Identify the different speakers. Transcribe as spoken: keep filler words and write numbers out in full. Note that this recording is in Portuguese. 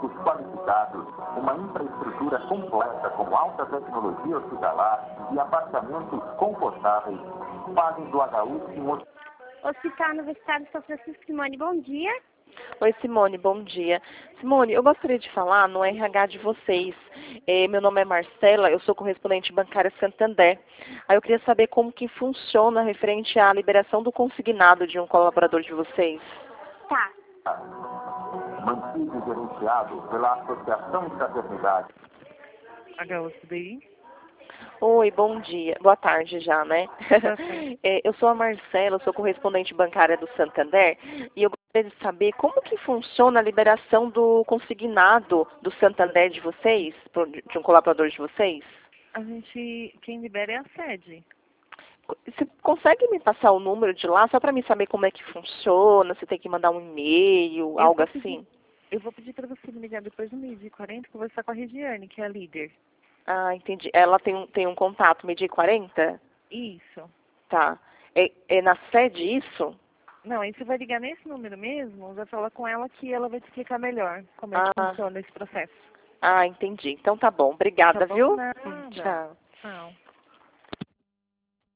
Speaker 1: médicos qualificados, uma infraestrutura completa com alta tecnologia hospitalar e apartamentos confortáveis, fazem do H U um hospital.
Speaker 2: Hospital Universitário São Francisco. Simone, bom dia.
Speaker 3: Oi, Simone, bom dia. Simone, eu gostaria de falar no R H de vocês. É, meu nome é Marcela, eu sou correspondente bancária Santander. Aí eu queria saber como que funciona referente à liberação do consignado de um colaborador de vocês.
Speaker 2: Tá.
Speaker 1: Mantido e gerenciado pela Associação de Fraternidade.
Speaker 4: H U S B I.
Speaker 3: Oi, bom dia. Boa tarde já, né? É, eu sou a Marcela, eu sou correspondente bancária do Santander e eu gostaria de saber como que funciona a liberação do consignado do Santander de vocês, de um colaborador de vocês.
Speaker 4: A gente, quem libera é a sede.
Speaker 3: Você consegue me passar o número de lá, só para mim saber como é que funciona, se tem que mandar um e-mail, algo
Speaker 4: vou pedir,
Speaker 3: assim?
Speaker 4: Eu vou pedir para você me ligar depois do meio-dia e quarenta e conversar com a Regiane, que é a líder.
Speaker 3: Ah, entendi. Ela tem um, tem um contato, meio-dia e quarenta?
Speaker 4: Isso.
Speaker 3: Tá. É, é na sede isso?
Speaker 4: Não, aí você vai ligar nesse número mesmo, vai falar com ela que ela vai te explicar melhor como é que
Speaker 3: Ah.
Speaker 4: funciona esse processo.
Speaker 3: Ah, entendi. Então tá bom. Obrigada,
Speaker 4: Tá bom?
Speaker 3: viu?
Speaker 4: Nada.
Speaker 3: Hum, tchau.
Speaker 4: Tchau.